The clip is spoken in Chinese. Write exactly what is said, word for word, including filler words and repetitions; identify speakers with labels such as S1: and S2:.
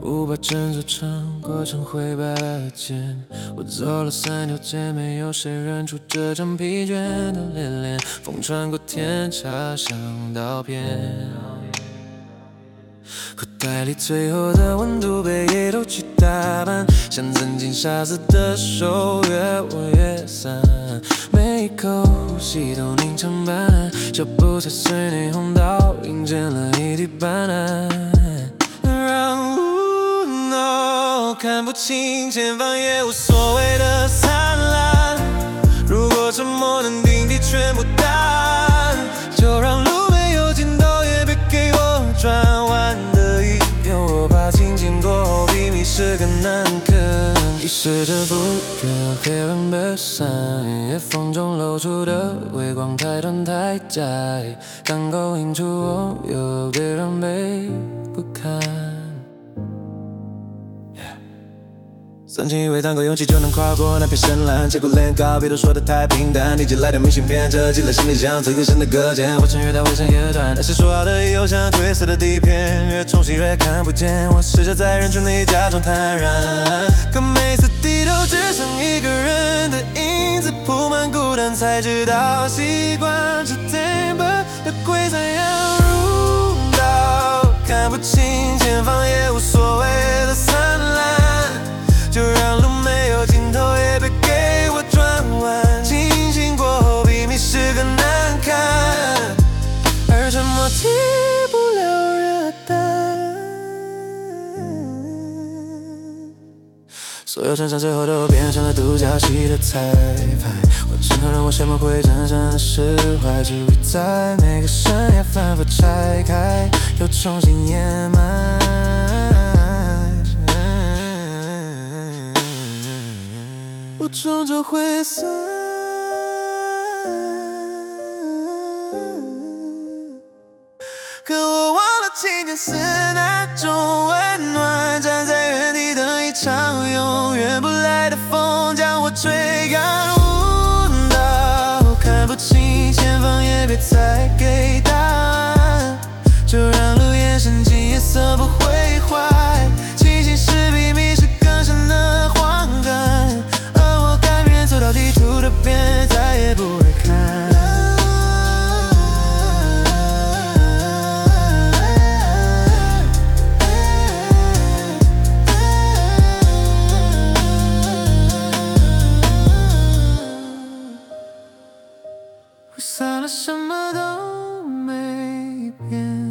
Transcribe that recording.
S1: 不把振作成过程灰白了肩。我走了三条街，没有谁认出这张疲倦的脸脸。风穿过天，插上刀片。口袋里最后的温度被夜偷去打扮，像曾经沙子的手越握越散，每一口呼吸都凝成斑斓，脚步踩碎霓虹倒映见了一地斑斓，让雾浓看不清前方也无所谓的灿烂。如果沉默能顶替全部答案，就让路没有尽头，也别给我转弯。我怕清醒过后比迷失更难啃，一时真不忍黑人被散，夜风中露出的微光太短太窄，刚勾引出我有别人被不堪。曾经以为当够勇气就能跨过那片深蓝，结果连告别都说得太平淡。你寄来的明信片折起了行李箱，最有深的隔间，我曾越大围成夜短。那些说好的以后像褪色的底片，越冲洗越看不见。我试着在人群里假装坦然，可每次低头只剩一个人的影子，铺满孤单，才知道习惯这 temper 的鬼怎样入道，看不清前方也无所谓的灿烂。就让路没有尽头，也别给我转弯。清醒过后比迷失更难看，而沉默替不了热淡。所有真相最后都变成了独角戏的彩排，我只能让我羡慕会真正的释怀，只会在每个深夜反复拆开，又重新掩埋。我终究会散，可我忘了今天是那种温暖，站在原地等一场永远不来的风将我吹干。舞蹈看不清前方，也别再给答案，就让路眼神经夜色不会坏，清醒时比迷失更深的慌感。走到地图的边，再也不会看。会散了，什么都没变。